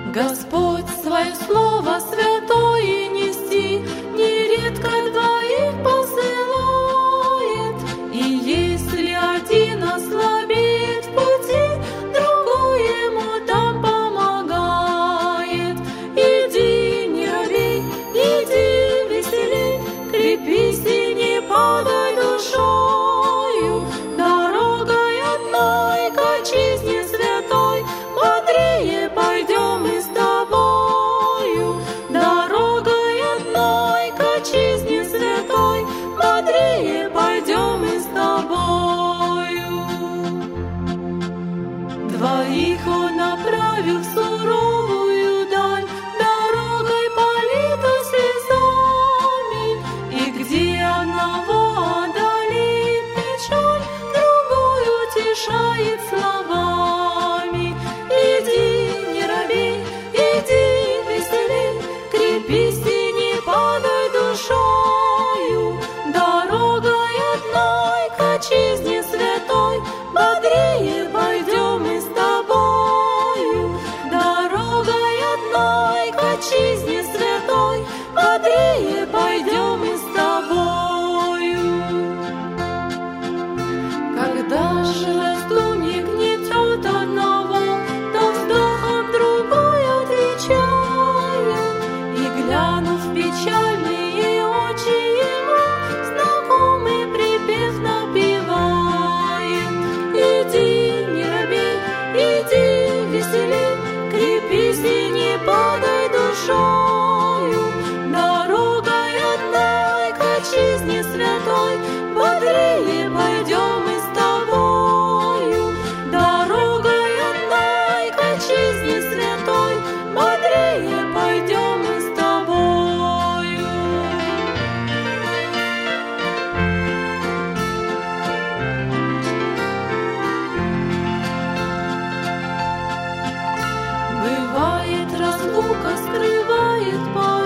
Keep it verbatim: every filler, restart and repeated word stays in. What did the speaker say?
Господь свое слово святое нести нередко двоих посылает, и если один ослабеет в пути, другой ему там помогает. Иди, не робей, иди веселей, крепись и не падай душою, дорогой одной к отчизне святой, бодрее пойдем и с тобою, дорогой одной к отчизне святой, бодрее пойдем и с тобою. Двоих он направил в суровую даль, дорогой политой слезами, и где одного одолеет печаль, другой утешает словами. Иди, не робей, иди веселей, крепись и не падай душою, дорогой одной к отчизне святой, бодрее пойдем и с тобою, дорогой одной к отчизне святой, бодрее пойдем и с тобою. Когда же раздумье гнетет одного, то вздохом другой отвечает, и, глянув в печальные очи ему, знакомый припев напевает. Иди, не робей, иди веселей, крепись и не падай душою, дорогой одной к отчизне святой, бодрее пойдем и с тобою, дорогой одной к отчизне святой, бодрее пойдем и с тобою. Бывает, разлука скрывает порой